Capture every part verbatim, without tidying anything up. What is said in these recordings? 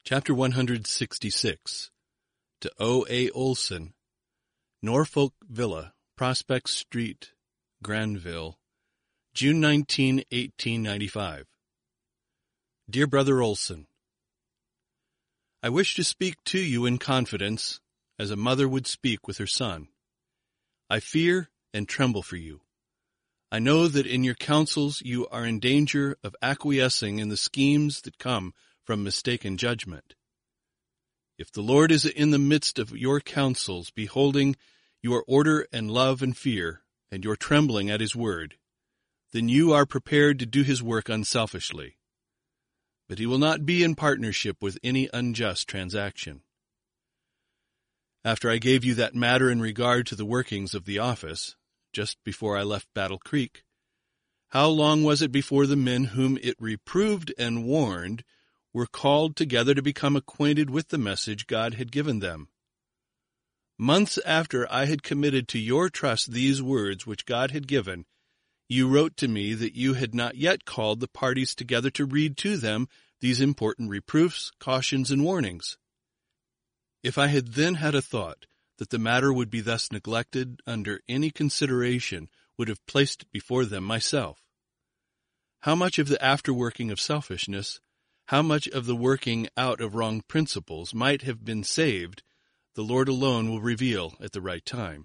Chapter one hundred sixty-six. To O. A. Olson, Norfolk Villa, Prospect Street, Granville, June nineteenth, eighteen ninety-five. Dear Brother Olson, I wish to speak to you in confidence, as a mother would speak with her son. I fear and tremble for you. I know that in your counsels you are in danger of acquiescing in the schemes that come from mistaken judgment. If the Lord is in the midst of your counsels, beholding your order and love and fear, and your trembling at his word, then you are prepared to do his work unselfishly. But he will not be in partnership with any unjust transaction. After I gave you that matter in regard to the workings of the office, just before I left Battle Creek, how long was it before the men whom it reproved and warned were called together to become acquainted with the message God had given them? Months after I had committed to your trust these words which God had given, you wrote to me that you had not yet called the parties together to read to them these important reproofs, cautions, and warnings. If I had then had a thought that the matter would be thus neglected under any consideration, would have placed it before them myself. How much of the afterworking of selfishness, how much of the working out of wrong principles might have been saved, the Lord alone will reveal at the right time.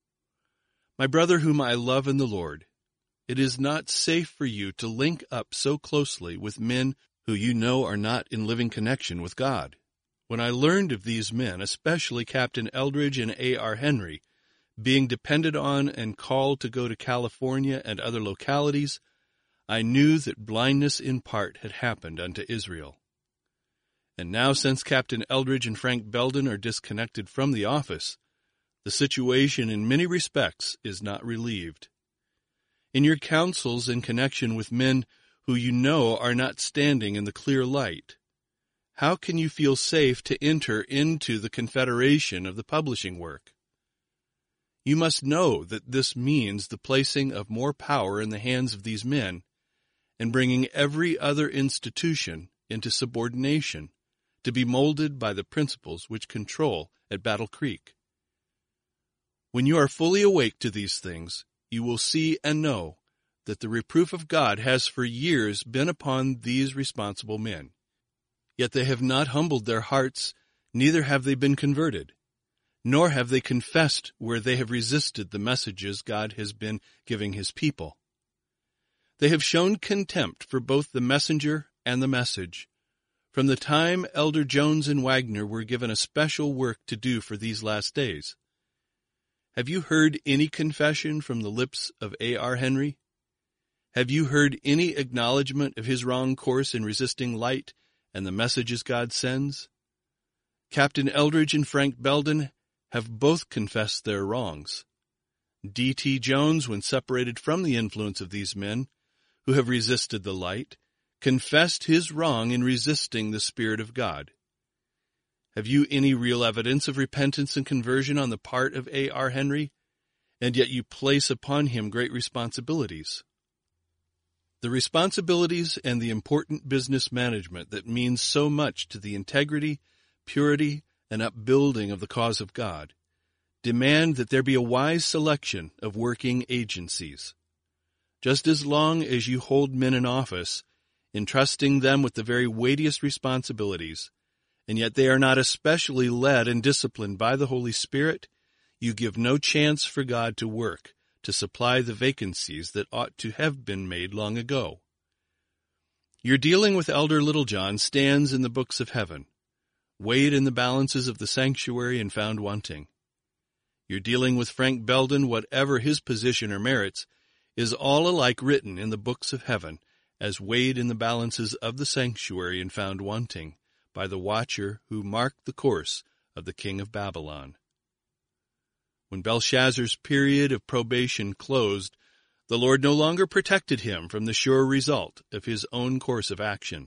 My brother whom I love in the Lord, it is not safe for you to link up so closely with men who you know are not in living connection with God. When I learned of these men, especially Captain Eldridge and A R Henry, being depended on and called to go to California and other localities, I knew that blindness in part had happened unto Israel. And now, since Captain Eldridge and Frank Belden are disconnected from the office, the situation in many respects is not relieved. In your counsels in connection with men who you know are not standing in the clear light, how can you feel safe to enter into the confederation of the publishing work? You must know that this means the placing of more power in the hands of these men and bringing every other institution into subordination to be molded by the principles which control at Battle Creek. When you are fully awake to these things, you will see and know that the reproof of God has for years been upon these responsible men. Yet they have not humbled their hearts, neither have they been converted, nor have they confessed where they have resisted the messages God has been giving his people. They have shown contempt for both the messenger and the message, from the time Elder Jones and Wagner were given a special work to do for these last days. Have you heard any confession from the lips of A R Henry? Have you heard any acknowledgment of his wrong course in resisting light and the messages God sends? Captain Eldridge and Frank Belden have both confessed their wrongs. D T Jones, when separated from the influence of these men, who have resisted the light, confessed his wrong in resisting the Spirit of God. Have you any real evidence of repentance and conversion on the part of A R Henry, and yet you place upon him great responsibilities? The responsibilities and the important business management that means so much to the integrity, purity, and upbuilding of the cause of God demand that there be a wise selection of working agencies. Just as long as you hold men in office, entrusting them with the very weightiest responsibilities, and yet they are not especially led and disciplined by the Holy Spirit, you give no chance for God to work to supply the vacancies that ought to have been made long ago. Your dealing with Elder Littlejohn stands in the books of heaven, weighed in the balances of the sanctuary and found wanting. Your dealing with Frank Belden, whatever his position or merits, is all alike written in the books of heaven, as weighed in the balances of the sanctuary and found wanting by the watcher who marked the course of the king of Babylon. When Belshazzar's period of probation closed, the Lord no longer protected him from the sure result of his own course of action.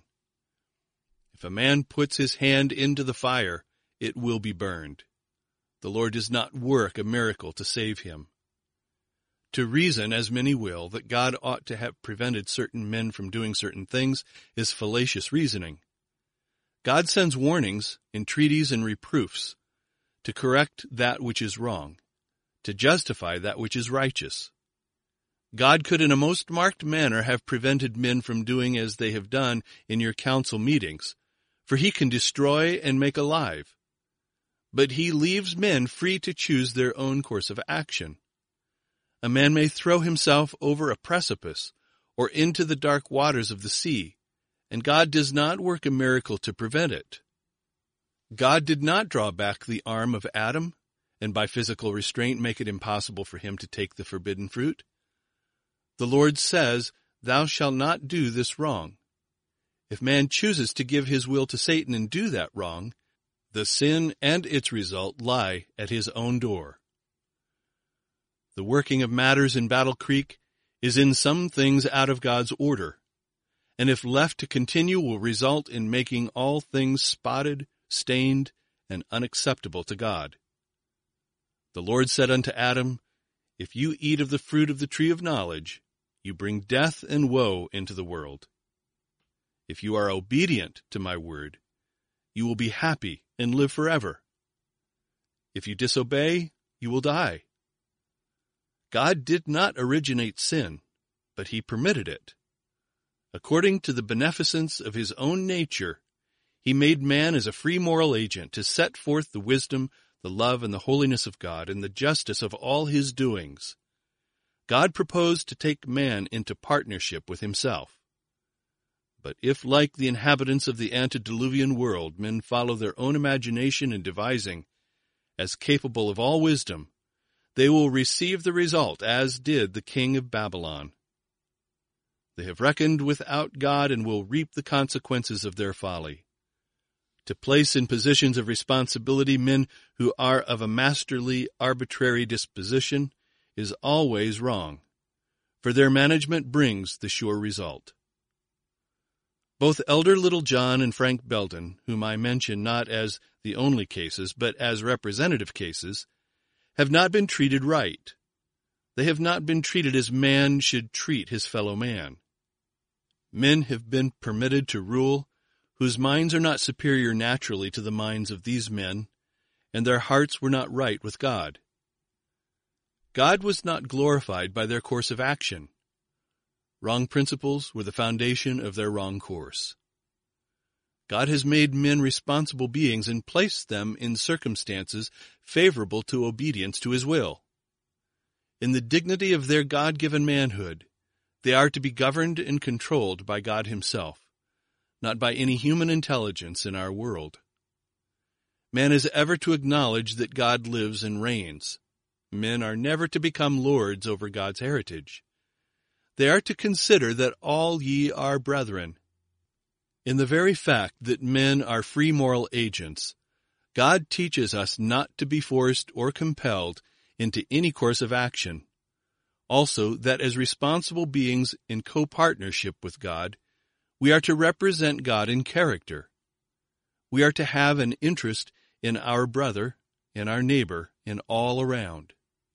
If a man puts his hand into the fire, it will be burned. The Lord does not work a miracle to save him. To reason, as many will, that God ought to have prevented certain men from doing certain things is fallacious reasoning. God sends warnings, entreaties, and reproofs to correct that which is wrong, to justify that which is righteous. God could in a most marked manner have prevented men from doing as they have done in your council meetings, for he can destroy and make alive. But he leaves men free to choose their own course of action. A man may throw himself over a precipice or into the dark waters of the sea, and God does not work a miracle to prevent it. God did not draw back the arm of Adam and by physical restraint make it impossible for him to take the forbidden fruit. The Lord says, "Thou shalt not do this wrong." If man chooses to give his will to Satan and do that wrong, the sin and its result lie at his own door. The working of matters in Battle Creek is in some things out of God's order, and if left to continue will result in making all things spotted, stained, and unacceptable to God. The Lord said unto Adam, "If you eat of the fruit of the tree of knowledge, you bring death and woe into the world. If you are obedient to my word, you will be happy and live forever. If you disobey, you will die." God did not originate sin, but he permitted it. According to the beneficence of his own nature, he made man as a free moral agent to set forth the wisdom, the love, and the holiness of God, and the justice of all his doings. God proposed to take man into partnership with himself. But if, like the inhabitants of the antediluvian world, men follow their own imagination in devising, as capable of all wisdom, they will receive the result as did the king of Babylon. They have reckoned without God and will reap the consequences of their folly. To place in positions of responsibility men who are of a masterly, arbitrary disposition is always wrong, for their management brings the sure result. Both Elder Littlejohn and Frank Belton, whom I mention not as the only cases, but as representative cases, have not been treated right. They have not been treated as man should treat his fellow man. Men have been permitted to rule whose minds are not superior naturally to the minds of these men, and their hearts were not right with God. God was not glorified by their course of action. Wrong principles were the foundation of their wrong course. God has made men responsible beings and placed them in circumstances favorable to obedience to his will. In the dignity of their God-given manhood, they are to be governed and controlled by God himself, not by any human intelligence in our world. Man is ever to acknowledge that God lives and reigns. Men are never to become lords over God's heritage. They are to consider that all ye are brethren. In the very fact that men are free moral agents, God teaches us not to be forced or compelled into any course of action. Also, that as responsible beings in co-partnership with God, we are to represent God in character. We are to have an interest in our brother, in our neighbor, in all around.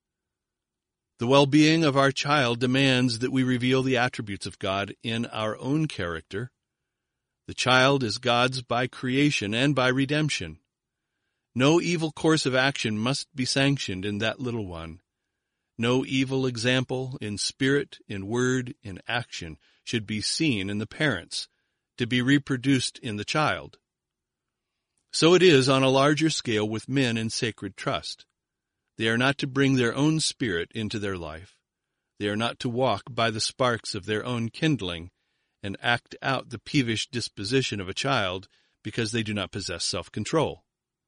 The well-being of our child demands that we reveal the attributes of God in our own character. The child is God's by creation and by redemption. No evil course of action must be sanctioned in that little one. No evil example in spirit, in word, in action should be seen in the parents, to be reproduced in the child. So it is on a larger scale with men in sacred trust. They are not to bring their own spirit into their life. They are not to walk by the sparks of their own kindling and act out the peevish disposition of a child because they do not possess self-control.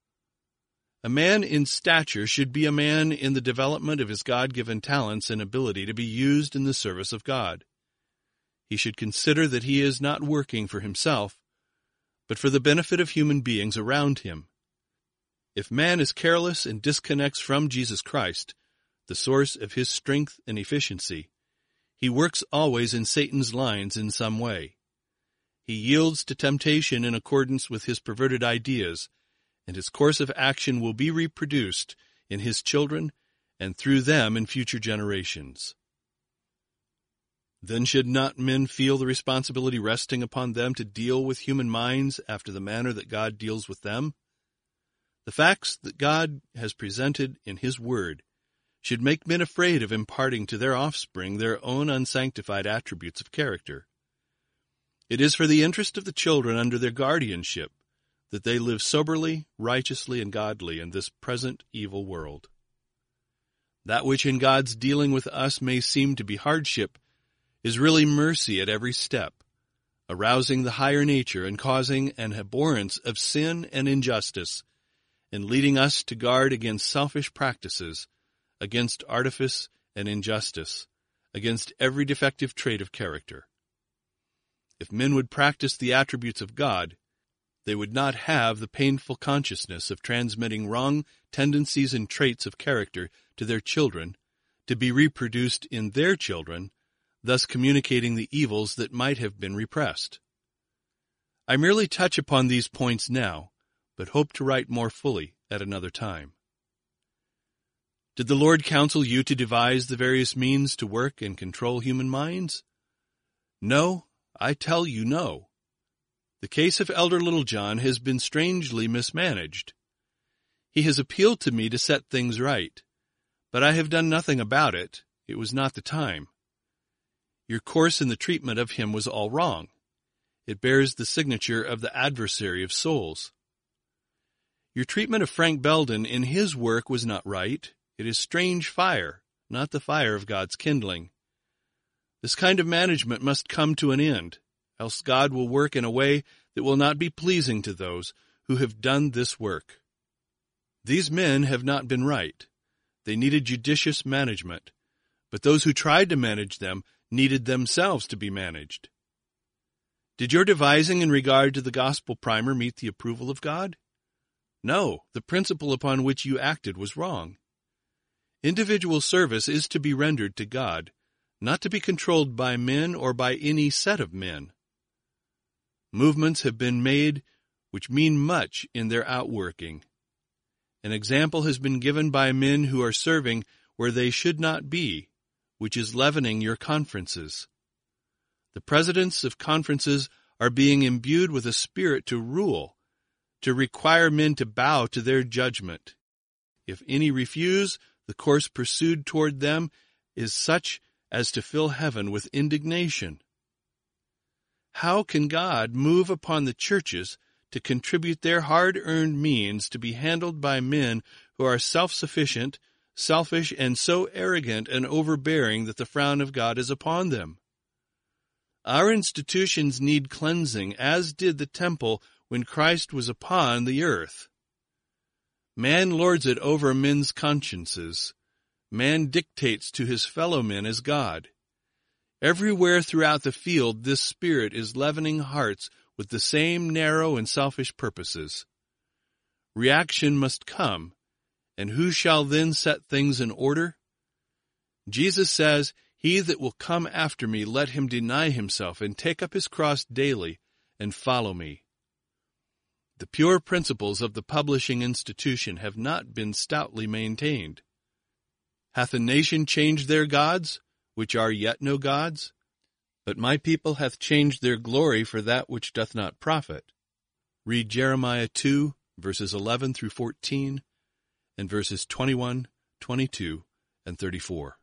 A man in stature should be a man in the development of his God-given talents and ability to be used in the service of God. He should consider that he is not working for himself, but for the benefit of human beings around him. If man is careless and disconnects from Jesus Christ, the source of his strength and efficiency, he works always in Satan's lines in some way. He yields to temptation in accordance with his perverted ideas, and his course of action will be reproduced in his children and through them in future generations. Then should not men feel the responsibility resting upon them to deal with human minds after the manner that God deals with them? The facts that God has presented in His Word should make men afraid of imparting to their offspring their own unsanctified attributes of character. It is for the interest of the children under their guardianship that they live soberly, righteously, and godly in this present evil world. That which in God's dealing with us may seem to be hardship is really mercy at every step, arousing the higher nature and causing an abhorrence of sin and injustice, and leading us to guard against selfish practices, against artifice and injustice, against every defective trait of character. If men would practice the attributes of God, they would not have the painful consciousness of transmitting wrong tendencies and traits of character to their children, to be reproduced in their children, thus communicating the evils that might have been repressed. I merely touch upon these points now, but hope to write more fully at another time. Did the Lord counsel you to devise the various means to work and control human minds? No, I tell you no. The case of Elder Littlejohn has been strangely mismanaged. He has appealed to me to set things right, but I have done nothing about it. It was not the time. Your course in the treatment of him was all wrong. It bears the signature of the adversary of souls. Your treatment of Frank Belden in his work was not right. It is strange fire, not the fire of God's kindling. This kind of management must come to an end, else God will work in a way that will not be pleasing to those who have done this work. These men have not been right. They needed judicious management, but those who tried to manage them needed themselves to be managed. Did your devising in regard to the gospel primer meet the approval of God? No, the principle upon which you acted was wrong. Individual service is to be rendered to God, not to be controlled by men or by any set of men. Movements have been made which mean much in their outworking. An example has been given by men who are serving where they should not be, which is leavening your conferences. The presidents of conferences are being imbued with a spirit to rule, to require men to bow to their judgment. If any refuse, the course pursued toward them is such as to fill heaven with indignation. How can God move upon the churches to contribute their hard-earned means to be handled by men who are self-sufficient, selfish, and so arrogant and overbearing that the frown of God is upon them? Our institutions need cleansing, as did the temple when Christ was upon the earth. Man lords it over men's consciences. Man dictates to his fellow men as God. Everywhere throughout the field this spirit is leavening hearts with the same narrow and selfish purposes. Reaction must come, and who shall then set things in order? Jesus says, "He that will come after me, let him deny himself and take up his cross daily and follow me." The pure principles of the publishing institution have not been stoutly maintained. Hath a nation changed their gods, which are yet no gods? But my people hath changed their glory for that which doth not profit. Read Jeremiah two, verses eleven through fourteen, and verses twenty-one, twenty-two, and thirty-four.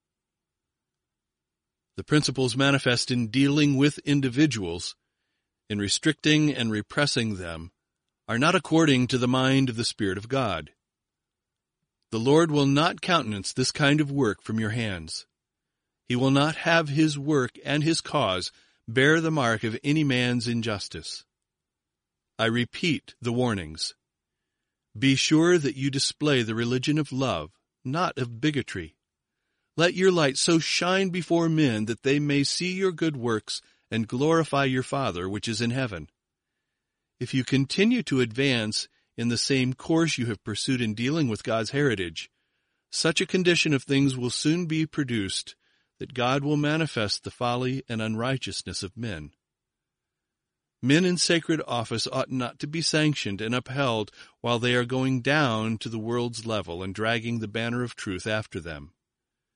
The principles manifest in dealing with individuals, in restricting and repressing them, are not according to the mind of the Spirit of God. The Lord will not countenance this kind of work from your hands. He will not have his work and his cause bear the mark of any man's injustice. I repeat the warnings. Be sure that you display the religion of love, not of bigotry. Let your light so shine before men that they may see your good works and glorify your Father which is in heaven. If you continue to advance in the same course you have pursued in dealing with God's heritage, such a condition of things will soon be produced that God will manifest the folly and unrighteousness of men. Men in sacred office ought not to be sanctioned and upheld while they are going down to the world's level and dragging the banner of truth after them.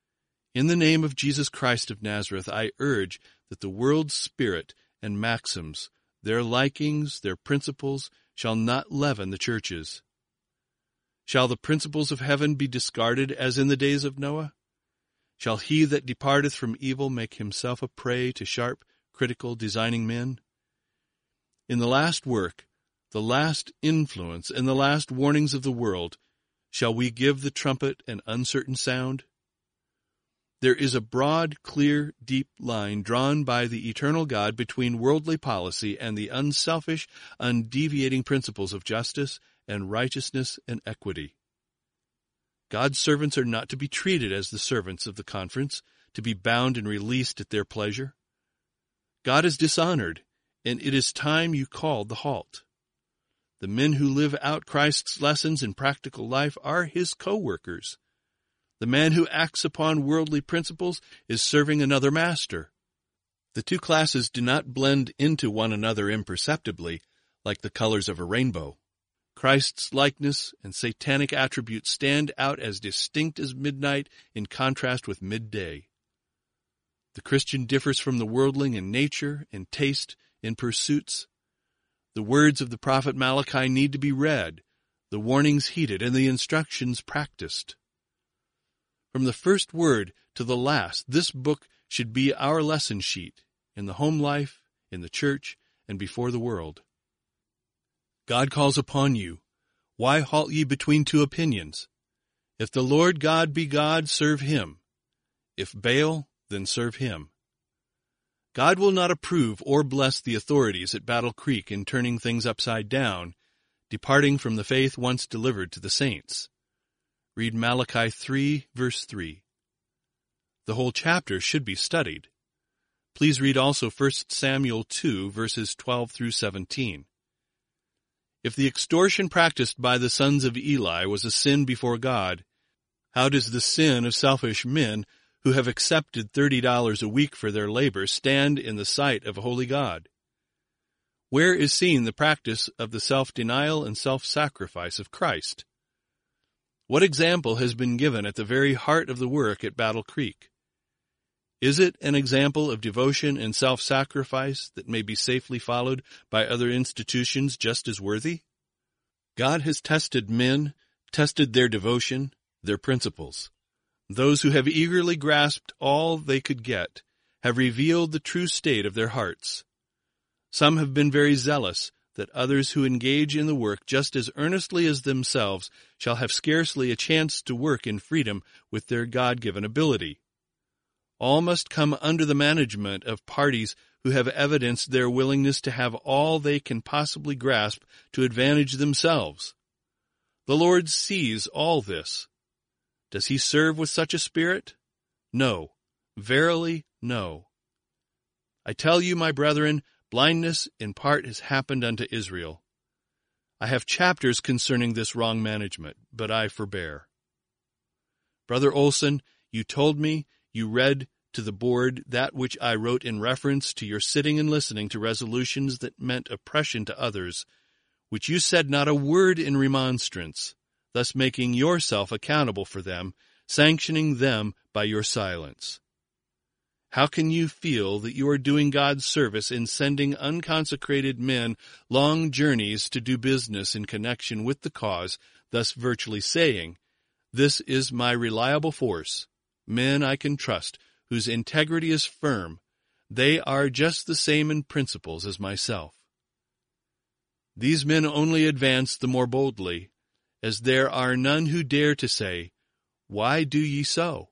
In the name of Jesus Christ of Nazareth, I urge that the world's spirit and maxims, their likings, their principles, shall not leaven the churches. Shall the principles of heaven be discarded as in the days of Noah? Shall he that departeth from evil make himself a prey to sharp, critical, designing men? In the last work, the last influence, and the last warnings of the world, shall we give the trumpet an uncertain sound? There is a broad, clear, deep line drawn by the eternal God between worldly policy and the unselfish, undeviating principles of justice and righteousness and equity. God's servants are not to be treated as the servants of the conference, to be bound and released at their pleasure. God is dishonored, and it is time you called the halt. The men who live out Christ's lessons in practical life are his co-workers. The man who acts upon worldly principles is serving another master. The two classes do not blend into one another imperceptibly, like the colors of a rainbow. Christ's likeness and satanic attributes stand out as distinct as midnight in contrast with midday. The Christian differs from the worldling in nature, in taste, in pursuits. The words of the prophet Malachi need to be read, the warnings heeded, and the instructions practiced. From the first word to the last, this book should be our lesson sheet in the home life, in the church, and before the world. God calls upon you. Why halt ye between two opinions? If the Lord God be God, serve him. If Baal, then serve him. God will not approve or bless the authorities at Battle Creek in turning things upside down, departing from the faith once delivered to the saints. Read Malachi three, verse three. The whole chapter should be studied. Please read also First Samuel two, verses twelve through seventeen. If the extortion practiced by the sons of Eli was a sin before God, how does the sin of selfish men who have accepted thirty dollars a week for their labor stand in the sight of a holy God? Where is seen the practice of the self-denial and self-sacrifice of Christ? What example has been given at the very heart of the work at Battle Creek? Is it an example of devotion and self-sacrifice that may be safely followed by other institutions just as worthy? God has tested men, tested their devotion, their principles. Those who have eagerly grasped all they could get have revealed the true state of their hearts. Some have been very zealous that others who engage in the work just as earnestly as themselves shall have scarcely a chance to work in freedom with their God-given ability. All must come under the management of parties who have evidenced their willingness to have all they can possibly grasp to advantage themselves. The Lord sees all this. Does he serve with such a spirit? No, verily no. I tell you, my brethren, blindness in part has happened unto Israel. I have chapters concerning this wrong management, but I forbear. Brother Olson, you told me you read to the board that which I wrote in reference to your sitting and listening to resolutions that meant oppression to others, which you said not a word in remonstrance, thus making yourself accountable for them, sanctioning them by your silence. How can you feel that you are doing God's service in sending unconsecrated men long journeys to do business in connection with the cause, thus virtually saying, "This is my reliable force, men I can trust, whose integrity is firm. They are just the same in principles as myself." These men only advance the more boldly, as there are none who dare to say, "Why do ye so?"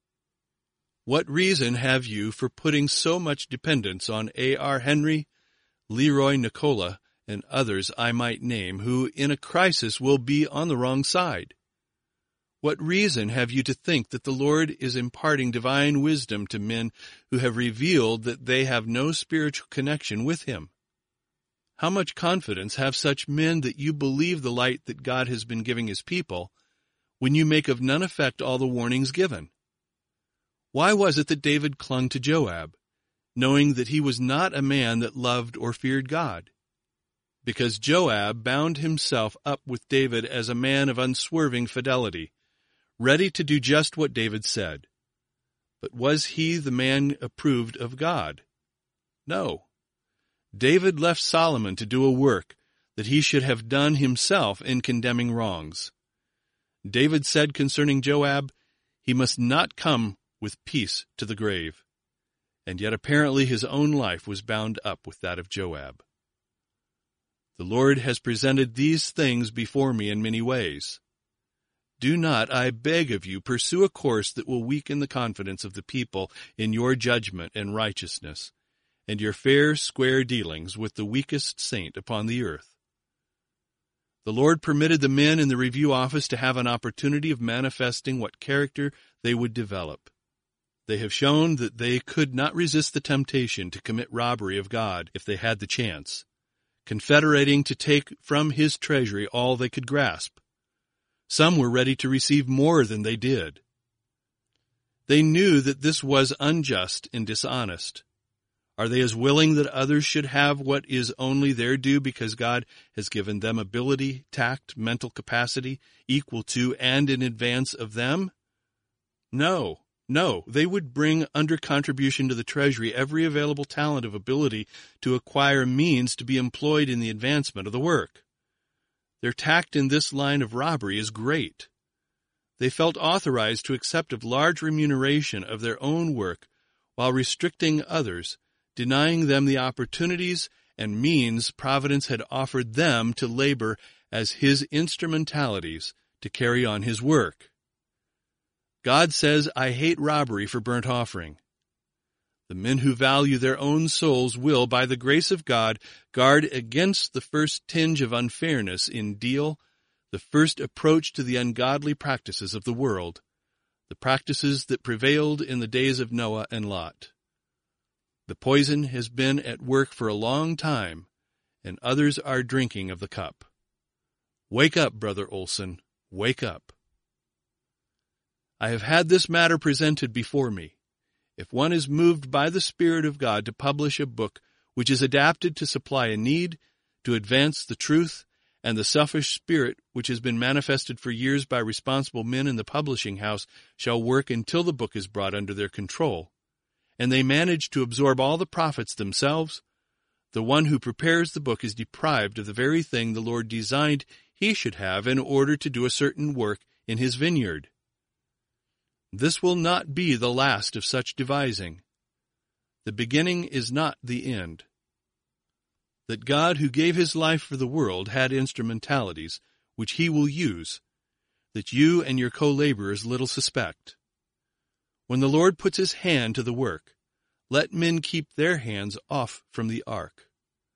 What reason have you for putting so much dependence on A R Henry, Leroy Nicola, and others I might name, who in a crisis will be on the wrong side? What reason have you to think that the Lord is imparting divine wisdom to men who have revealed that they have no spiritual connection with him? How much confidence have such men that you believe the light that God has been giving his people, when you make of none effect all the warnings given? Why was it that David clung to Joab, knowing that he was not a man that loved or feared God? Because Joab bound himself up with David as a man of unswerving fidelity, ready to do just what David said. But was he the man approved of God? No. David left Solomon to do a work that he should have done himself in condemning wrongs. David said concerning Joab, he must not come with peace to the grave. And yet apparently his own life was bound up with that of Joab. The Lord has presented these things before me in many ways. Do not, I beg of you, pursue a course that will weaken the confidence of the people in your judgment and righteousness, and your fair, square dealings with the weakest saint upon the earth. The Lord permitted the men in the review office to have an opportunity of manifesting what character they would develop. They have shown that they could not resist the temptation to commit robbery of God if they had the chance, confederating to take from his treasury all they could grasp. Some were ready to receive more than they did. They knew that this was unjust and dishonest. Are they as willing that others should have what is only their due because God has given them ability, tact, mental capacity equal to and in advance of them? No, no, they would bring under contribution to the treasury every available talent of ability to acquire means to be employed in the advancement of the work. Their tact in this line of robbery is great. They felt authorized to accept a large remuneration of their own work while restricting others, denying them the opportunities and means Providence had offered them to labor as his instrumentalities to carry on his work. God says, I hate robbery for burnt offering. The men who value their own souls will, by the grace of God, guard against the first tinge of unfairness in deal, the first approach to the ungodly practices of the world, the practices that prevailed in the days of Noah and Lot. The poison has been at work for a long time, and others are drinking of the cup. Wake up, Brother Olson, wake up. I have had this matter presented before me. If one is moved by the Spirit of God to publish a book which is adapted to supply a need, to advance the truth, and the selfish spirit which has been manifested for years by responsible men in the publishing house shall work until the book is brought under their control, and they manage to absorb all the profits themselves, the one who prepares the book is deprived of the very thing the Lord designed he should have in order to do a certain work in his vineyard. This will not be the last of such devising. The beginning is not the end. That God, who gave his life for the world, had instrumentalities which he will use, that you and your co-laborers little suspect. When the Lord puts his hand to the work, let men keep their hands off from the ark.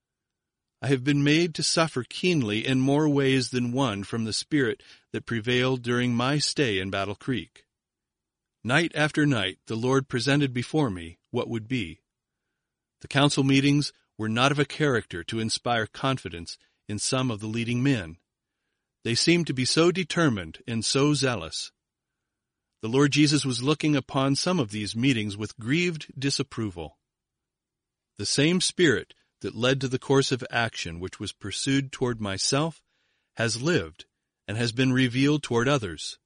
I have been made to suffer keenly in more ways than one from the spirit that prevailed during my stay in Battle Creek. Night after night the Lord presented before me what would be. The council meetings were not of a character to inspire confidence in some of the leading men. They seemed to be so determined and so zealous. The Lord Jesus was looking upon some of these meetings with grieved disapproval. The same spirit that led to the course of action which was pursued toward myself has lived and has been revealed toward others.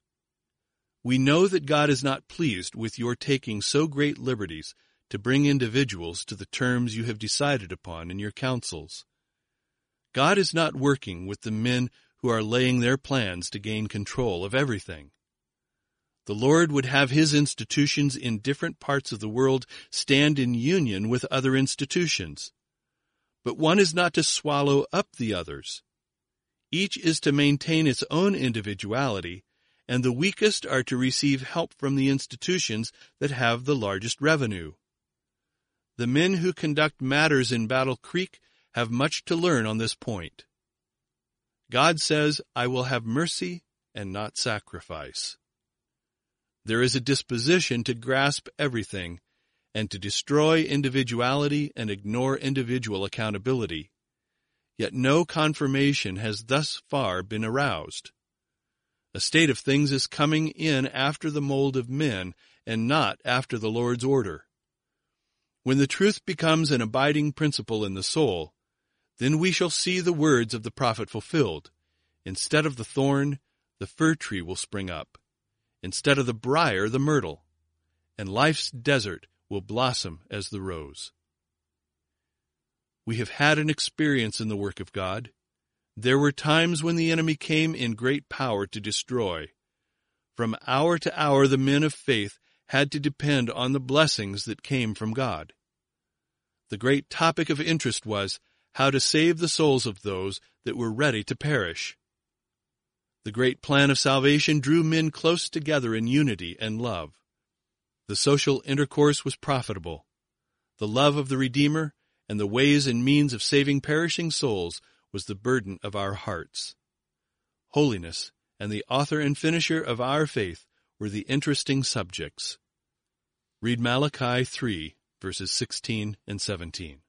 We know that God is not pleased with your taking so great liberties to bring individuals to the terms you have decided upon in your councils. God is not working with the men who are laying their plans to gain control of everything. The Lord would have his institutions in different parts of the world stand in union with other institutions. But one is not to swallow up the others. Each is to maintain its own individuality, and the weakest are to receive help from the institutions that have the largest revenue. The men who conduct matters in Battle Creek have much to learn on this point. God says, I will have mercy and not sacrifice. There is a disposition to grasp everything and to destroy individuality and ignore individual accountability. Yet no confirmation has thus far been aroused. A state of things is coming in after the mold of men and not after the Lord's order. When the truth becomes an abiding principle in the soul, then we shall see the words of the prophet fulfilled. Instead of the thorn, the fir tree will spring up. Instead of the briar, the myrtle. and life's desert will blossom as the rose. We have had an experience in the work of God. There were times when the enemy came in great power to destroy. From hour to hour, the men of faith had to depend on the blessings that came from God. The great topic of interest was how to save the souls of those that were ready to perish. The great plan of salvation drew men close together in unity and love. The social intercourse was profitable. The love of the Redeemer and the ways and means of saving perishing souls was the burden of our hearts. Holiness and the author and finisher of our faith were the interesting subjects. Read Malachi three, verses sixteen and seventeen.